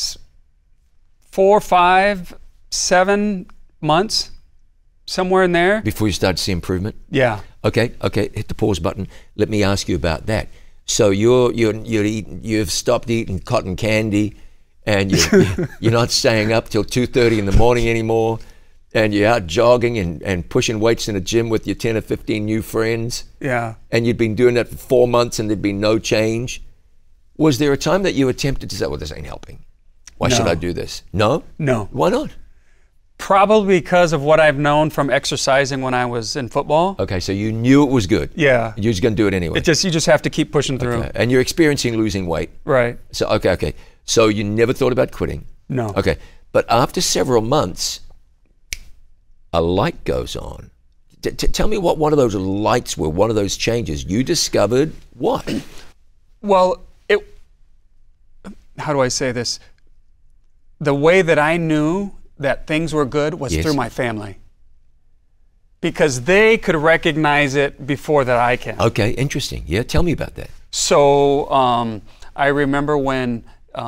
4, 5, 7 months, somewhere in there. Before you started to see improvement? Yeah. Okay, hit the pause button. Let me ask you about that. So you've stopped eating cotton candy, and you're not staying up till 2:30 in the morning anymore, and you're out jogging and pushing weights in a gym with your 10 or 15 new friends. Yeah. And you'd been doing that for 4 months and there'd been no change. Was there a time that you attempted to say, well, this ain't helping? Why should I do this? No? No. Why not? Probably because of what I've known from exercising when I was in football. Okay, so you knew it was good. Yeah. You're just going to do it anyway. You just have to keep pushing through. Okay. And you're experiencing losing weight. Right. So, okay. So you never thought about quitting? No. Okay. But after several months, a light goes on. Tell me what one of those lights were, one of those changes. You discovered what? Well, how do I say this? The way that I knew that things were good was through my family. Because they could recognize it before that I can. Okay, interesting. Yeah, tell me about that. So I remember when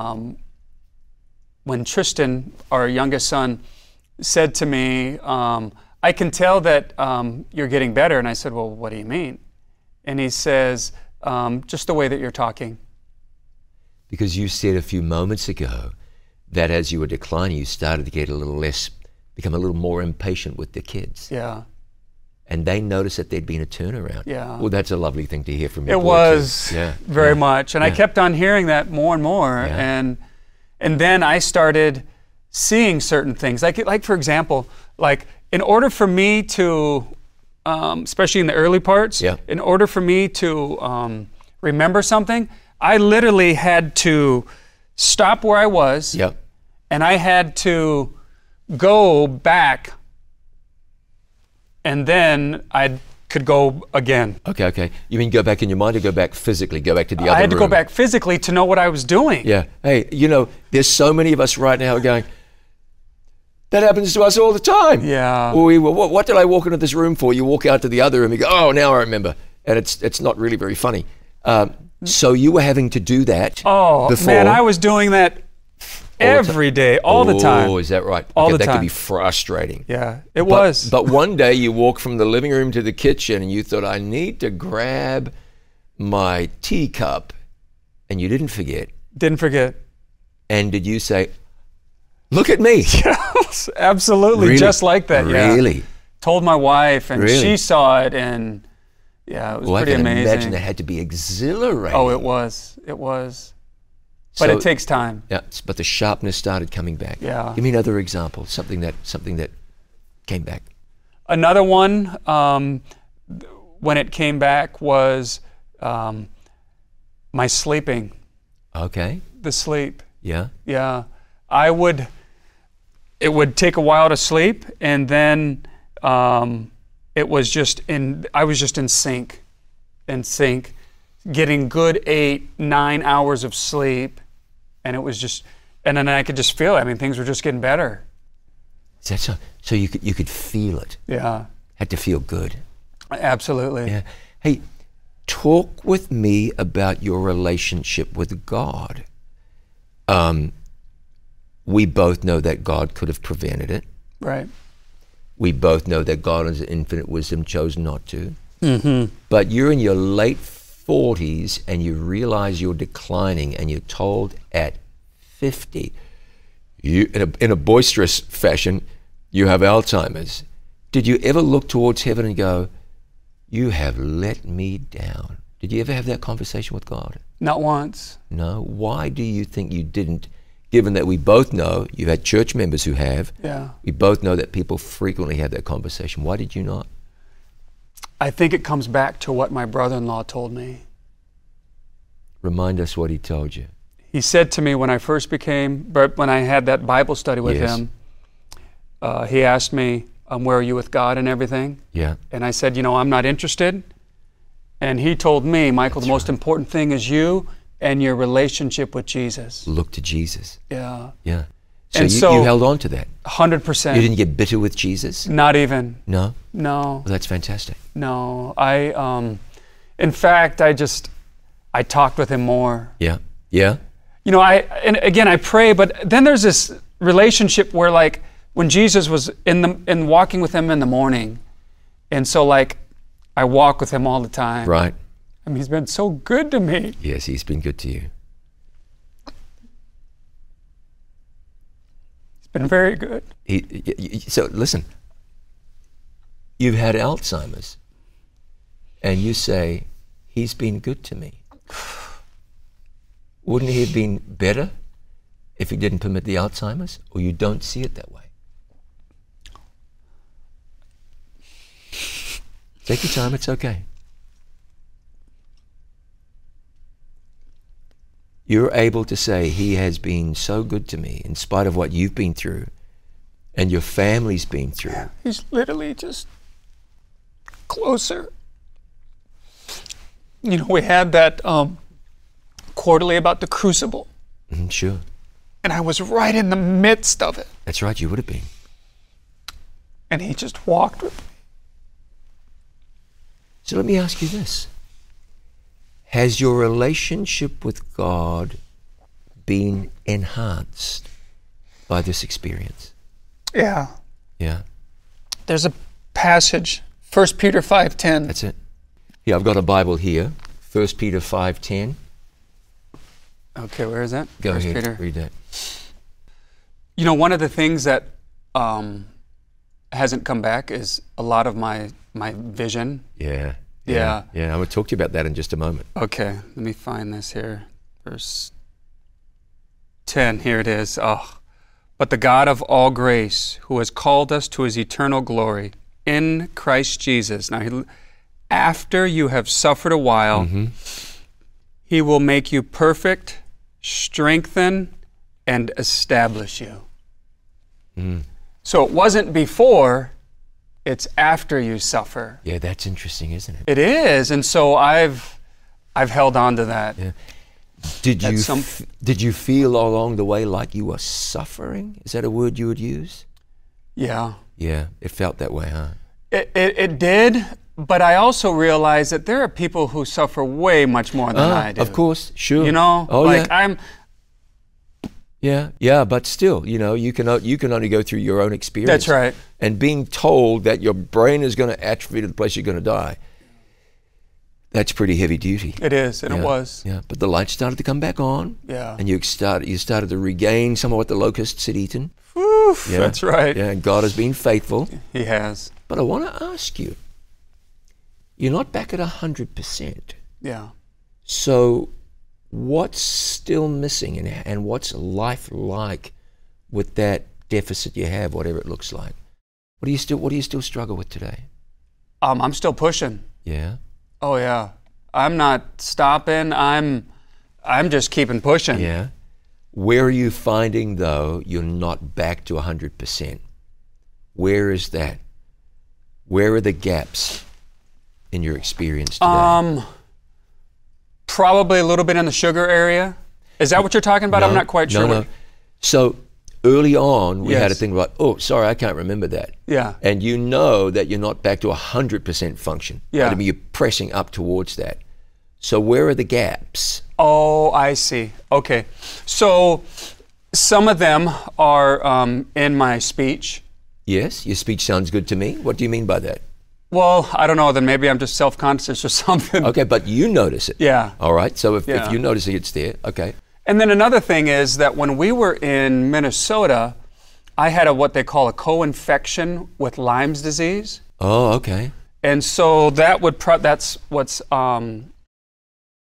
Tristan, our youngest son, said to me, I can tell that you're getting better. And I said, well, what do you mean? And he says, just the way that you're talking. Because you said a few moments ago that as you were declining, you started to get become a little more impatient with the kids. Yeah. And they noticed that there'd been a turnaround. Yeah. Well, that's a lovely thing to hear from you. It was very much. And I kept on hearing that more and more. Yeah. And then I started seeing certain things. Like for example, like in order for me to, especially in the early parts, in order for me to remember something, I literally had to stop where I was, and I had to go back, and then I could go again. Okay. You mean go back in your mind or go back physically, go back to the other room? I had to go back physically to know what I was doing. Yeah. Hey, there's so many of us right now going, that happens to us all the time. Yeah. What did I walk into this room for? You walk out to the other room and you go, oh, now I remember. And it's not really very funny. So you were having to do that before. Man, I was doing that every day, all the time. Oh, is that right? All the that time. Could be frustrating. Yeah, it was. But one day you walked from the living room to the kitchen and you thought, I need to grab my teacup. And you didn't forget. Didn't forget. And did you say, look at me? Yes, absolutely. Really? Just like that, Really? Told my wife, and she saw it, and it was pretty amazing. I can imagine that had to be exhilarating. Oh, it was. But it takes time. Yeah, but the sharpness started coming back. Yeah. Give me another example, something that came back. Another one, when it came back, was my sleeping. Okay. The sleep. Yeah. Yeah. It would take a while to sleep, and then I was just in sync, getting good 8-9 hours of sleep, and it was just, and then I could just feel it. I mean, things were just getting better. Is that so? So you could feel it. Yeah. Had to feel good. Absolutely. Yeah. Hey, talk with me about your relationship with God. We both know that God could have prevented it. Right. We both know that God in His infinite wisdom chose not to. Mm-hmm. But you're in your late 40s and you realize you're declining, and you're told at 50, in a boisterous fashion, you have Alzheimer's. Did you ever look towards heaven and go, you have let me down? Did you ever have that conversation with God? Not once. No. Why do you think you didn't? Given that we both know, you've had church members who have. Yeah. We both know that people frequently have that conversation. Why did you not? I think it comes back to what my brother-in-law told me. Remind us what he told you. He said to me when I had that Bible study with Yes. him, he asked me, where are you with God and everything? Yeah. And I said, I'm not interested. And he told me, Michael, the most important thing is you and your relationship with Jesus. Look to Jesus. Yeah. Yeah. So, And you, so- you held on to that. 100%. You didn't get bitter with Jesus? Not even. No? No. Well, that's fantastic. No. In fact, I talked with him more. Yeah. Yeah? And again, I pray, but then there's this relationship where, like, when Jesus was in walking with him in the morning, and so, like, I walk with him all the time. Right. I mean, he's been so good to me. Yes, he's been good to you. He's been very good. So listen, you've had Alzheimer's, and you say, he's been good to me. Wouldn't he have been better if he didn't permit the Alzheimer's? Or you don't see it that way? Take your time, it's okay. You're able to say, he has been so good to me in spite of what you've been through and your family's been through. He's literally just closer. We had that quarterly about the crucible, Sure. and I was right in the midst of it, That's right, you would have been. and he just walked with me. So let me ask you this. Has your relationship with God been enhanced by this experience? Yeah. Yeah, There's a passage, 1 Peter 5:10. that's it. Yeah, I've got a Bible here, 1 Peter 5:10. Okay, where is that? Go 1 ahead, Peter. read that. One of the things that hasn't come back is a lot of my vision. Yeah. Yeah. Yeah, I'm going to talk to you about that in just a moment. Okay, let me find this here. Verse 10, here it is. Oh, but the God of all grace, who has called us to his eternal glory in Christ Jesus. Now, after you have suffered a while, he will make you perfect, strengthen, and establish you. So it wasn't before, it's after you suffer. Yeah, that's interesting, isn't it? It is, and so I've held on to that. Yeah. Did you feel along the way like you were suffering? Is that a word you would use? Yeah. Yeah, it felt that way, huh? It did, but I also realized that there are people who suffer way much more than I do. Of course, sure. Oh, yeah. I'm. Yeah, but still, you can only go through your own experience. That's right. And being told that your brain is going to atrophy to the place you're going to die, that's pretty heavy duty. It is, and Yeah, it was. Yeah, but the light started to come back on. Yeah. And you started to regain some of what the locusts had eaten. Oof, Yeah. That's right. Yeah, and God has been faithful. He has. But I want to ask you, you're not back at 100%. Yeah. So what's still missing, and what's life like with that deficit you have, whatever it looks like? What do you still struggle with today? I'm still pushing. Yeah. Oh yeah. I'm not stopping. I'm just keeping pushing. Yeah. Where are you finding, though, you're not back to 100%? Where is that? Where are the gaps in your experience today? Probably a little bit in the sugar area. Is that what you're talking about? I'm not quite sure. No. So early on, we had a Yes. thing like, oh, sorry, I can't remember that. Yeah. And you know that you're not back to 100% function. Yeah. I mean, you're pressing up towards that. So where are the gaps? Oh, I see. Okay. So some of them are in my speech. Yes, your speech sounds good to me. What do you mean by that? Well, I don't know. Then maybe I'm just self-conscious or something. Okay, but you notice it. Yeah. All right, so if Yeah. you notice it, it's there. Okay. And then another thing is that when we were in Minnesota, I had what they call a co-infection with Lyme's disease. Oh, okay. And so that that's what's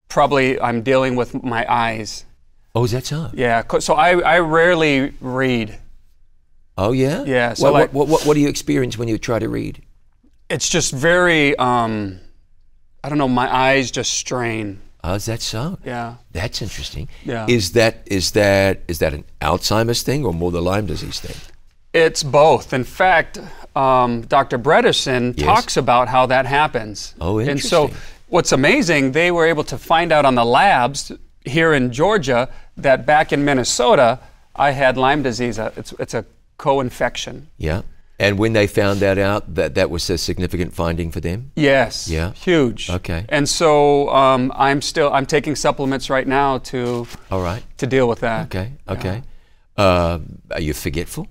probably I'm dealing with my eyes. Oh, is that so? Yeah, so I rarely read. Oh, yeah? Yeah, so what do you experience when you try to read? It's just very, I don't know, my eyes just strain. Oh, is that so? Yeah. That's interesting. Yeah. Is that an Alzheimer's thing or more the Lyme disease thing? It's both. In fact, Dr. Bredesen talks about how that happens. Oh, interesting. And so what's amazing, they were able to find out on the labs here in Georgia that back in Minnesota, I had Lyme disease. It's a co-infection. Yeah. And when they found that out, that was a significant finding for them? Yes. Yeah. Huge. Okay. And so I'm taking supplements right now to All right. to deal with that. Okay. Are you forgetful?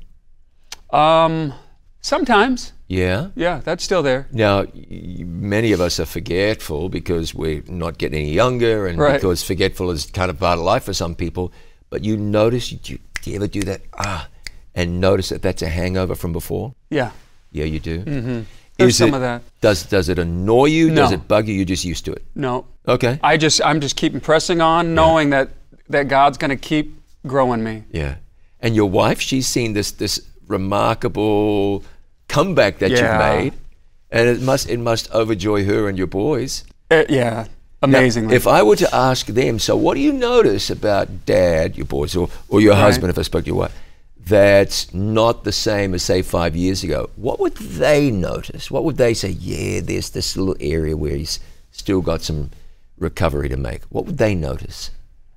Sometimes. Yeah. Yeah, that's still there. Now, many of us are forgetful because we're not getting any younger, and Right. because forgetful is kind of part of life for some people. But you notice, do you ever do that? And notice that that's a hangover from before? Yeah. Yeah, you do. Mm-hmm. There's some of that. Does it annoy you? No. Does it bug you? You're just used to it. No. Okay. I'm just keeping pressing on, knowing that God's going to keep growing me. Yeah. And your wife, she's seen this remarkable comeback that you've made, and it must overjoy her and your boys. Yeah. Amazingly. Now, if I were to ask them, so what do you notice about Dad, your boys, or your husband, if I spoke to your wife, that's not the same as, say, 5 years ago, what would they notice? What would they say, yeah, there's this little area where he's still got some recovery to make? What would they notice?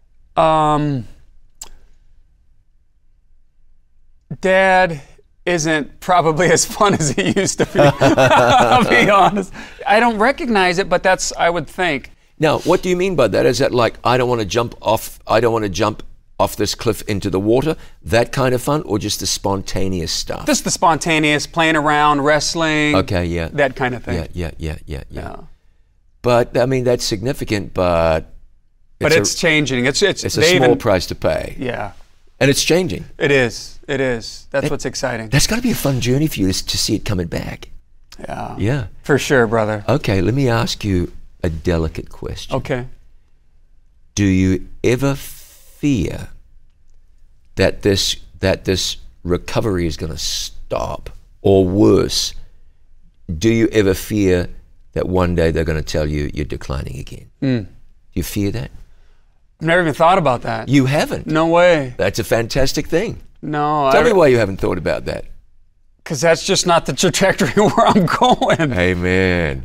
Dad isn't probably as fun as he used to be. I'll be honest. I don't recognize it, but that's, I would think. Now, what do you mean by that? Is that like, I don't want to jump off this cliff into the water, that kind of fun, or just the spontaneous stuff? Just the spontaneous, playing around, wrestling. Okay, yeah. That kind of thing. Yeah. But, I mean, that's significant, but it's changing. It's a small price to pay. Yeah. And it's changing. It is. That's what's exciting. That's got to be a fun journey for you to see it coming back. Yeah. Yeah. For sure, brother. Okay, let me ask you a delicate question. Okay. Do you ever fear that this recovery is going to stop, or worse, do you ever fear that one day they're going to tell you you're declining again? Do you fear that? I've never even thought about that. You haven't? No way. That's a fantastic thing. No. Tell me why you haven't thought about that. Because that's just not the trajectory where I'm going. Amen.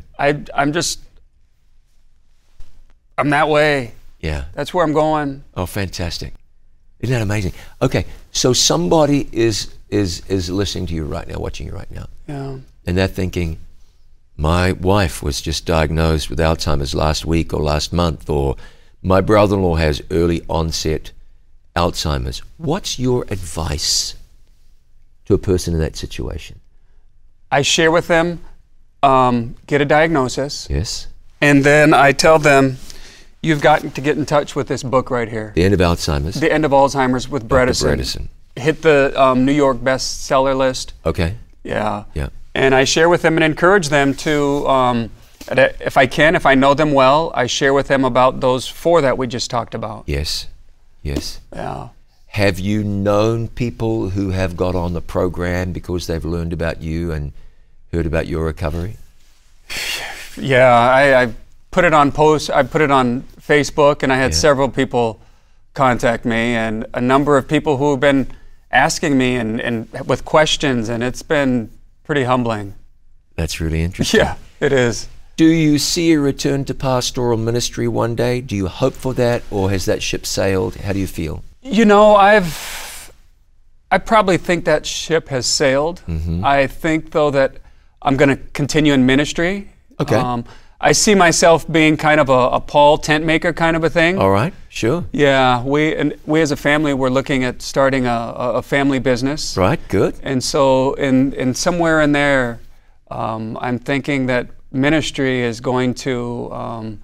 I'm that way. Yeah. That's where I'm going. Oh, fantastic. Isn't that amazing? Okay, so somebody is listening to you right now, watching you right now. Yeah. And they're thinking, my wife was just diagnosed with Alzheimer's last week or last month, or my brother-in-law has early onset Alzheimer's. What's your advice to a person in that situation? I share with them, get a diagnosis. Yes. And then I tell them, you've got to get in touch with this book right here. The End of Alzheimer's. The End of Alzheimer's with Bredesen. Hit the New York bestseller list. Okay. Yeah. Yeah. And I share with them and encourage them to, if I know them well, I share with them about those 4 that we just talked about. Yes. Yeah. Have you known people who have got on the program because they've learned about you and heard about your recovery? Yeah, I put it on posts. I put it on Facebook, and I had several people contact me, and a number of people who have been asking me and with questions, and it's been pretty humbling. That's really interesting. Yeah, it is. Do you see a return to pastoral ministry one day? Do you hope for that, or has that ship sailed? How do you feel? You know, I probably think that ship has sailed. Mm-hmm. I think, though, that I'm going to continue in ministry. Okay. I see myself being kind of a Paul tent maker kind of a thing. All right, sure. Yeah, we as a family, we're looking at starting a family business. Right, good. And so in somewhere in there, I'm thinking that ministry is going to,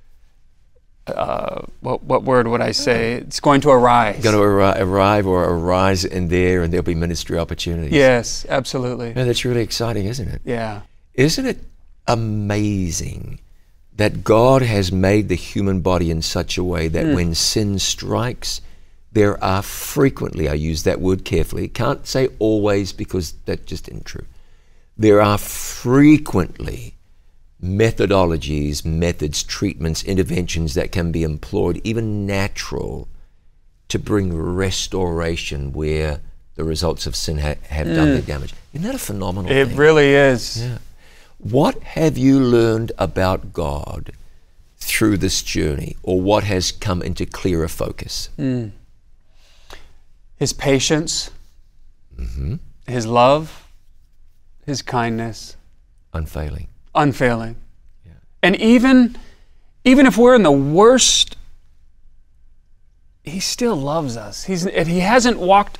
what word would I say? It's going to arise. Going to arrive or arise in there, and there'll be ministry opportunities. Yes, absolutely. Yeah, that's really exciting, isn't it? Yeah. Isn't it amazing that God has made the human body in such a way that when sin strikes, there are frequently, I use that word carefully, can't say always because that just isn't true. There are frequently methodologies, methods, treatments, interventions that can be employed, even natural, to bring restoration where the results of sin have done their damage. Isn't that a phenomenal thing? It really is. Yeah. What have you learned about God through this journey, or what has come into clearer focus? His patience, His love, His kindness. Unfailing. Unfailing. Yeah. And even if we're in the worst, He still loves us. He hasn't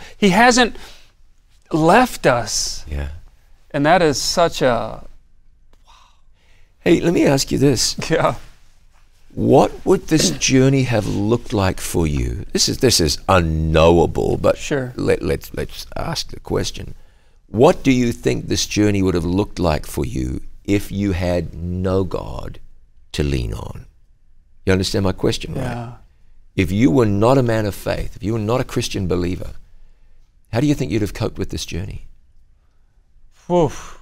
left us. Yeah. And that is such a... Hey, let me ask you this. Yeah. What would this journey have looked like for you? This is unknowable, but Sure. let's ask the question. What do you think this journey would have looked like for you if you had no God to lean on? You understand my question, right? Yeah. If you were not a man of faith, if you were not a Christian believer, how do you think you'd have coped with this journey? Oof.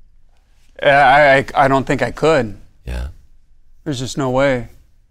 I don't think I could. Yeah. There's just no way.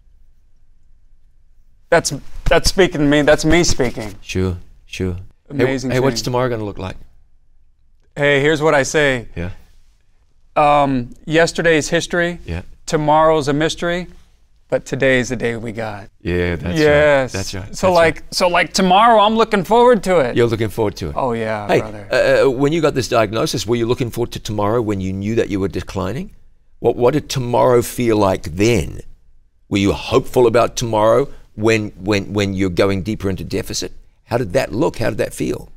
That's speaking to me. That's me speaking. Sure. Amazing Hey, what's thing. tomorrow going to look like? Hey, here's what I say. Yeah. Yesterday's history. Yeah. Tomorrow's a mystery, but today's the day we got. Yeah, that's Yes. right. That's right. So That's right. tomorrow, I'm looking forward to it. You're looking forward to it. Oh yeah, Hey, brother. when you got this diagnosis, were you looking forward to tomorrow when you knew that you were declining? What did tomorrow feel like then? Were you hopeful about tomorrow when you're going deeper into deficit? How did that look? How did that feel?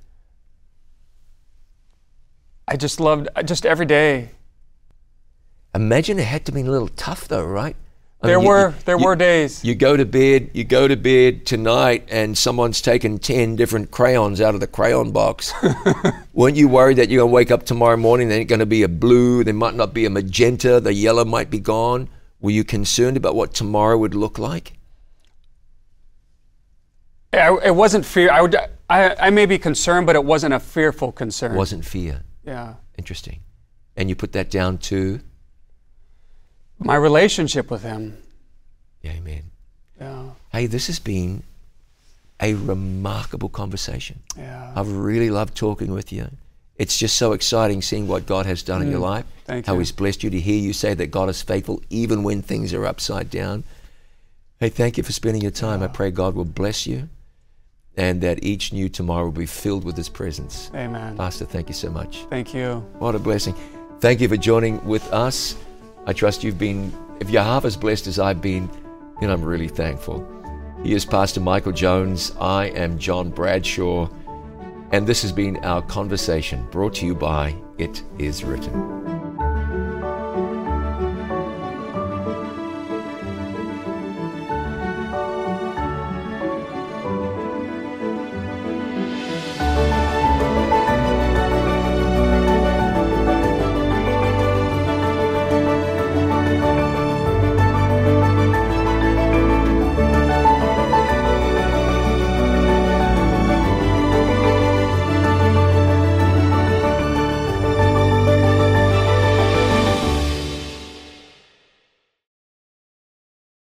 I just loved every day. Imagine it had to be a little tough though, right? There were days. You go to bed tonight and someone's taken 10 different crayons out of the crayon box. Weren't you worried that you're going to wake up tomorrow morning, there ain't going to be a blue, there might not be a magenta, the yellow might be gone? Were you concerned about what tomorrow would look like? It wasn't fear. I may be concerned, but it wasn't a fearful concern. It wasn't fear. Yeah. Interesting. And you put that down to? My relationship with Him. Amen. Yeah. Hey, this has been a remarkable conversation. Yeah. I've really loved talking with you. It's just so exciting seeing what God has done in your life. Thank how you. He's blessed you, to hear you say that God is faithful even when things are upside down. Hey, thank you for spending your time. I pray God will bless you and that each new tomorrow will be filled with His presence. Amen. Pastor, thank you so much. Thank you. What a blessing. Thank you for joining with us. I trust you've been, if you're half as blessed as I've been, then I'm really thankful. He is Pastor Michael Jones. I am John Bradshaw. And this has been our conversation brought to you by It Is Written.